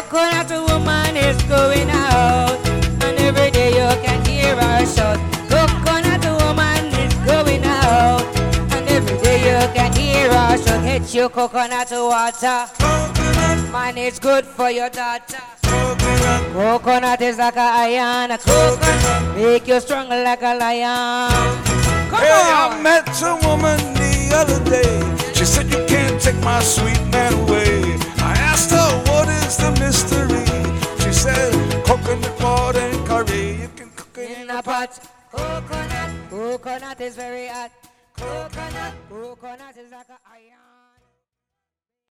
Coconut woman is going out, and every day you can hear her shout. Coconut woman is going out, and every day you can hear her shout. Hit your coconut water, man, it's good for your daughter. Coconut is like a iron, a coconut make you strong like a lion. Come on. I met a woman the other day. She said you can't take my sweet man away. I asked her what is the mystery. She said coconut water and curry. You can cook it In a pot. Coconut is very hot. Coconut is like a iron.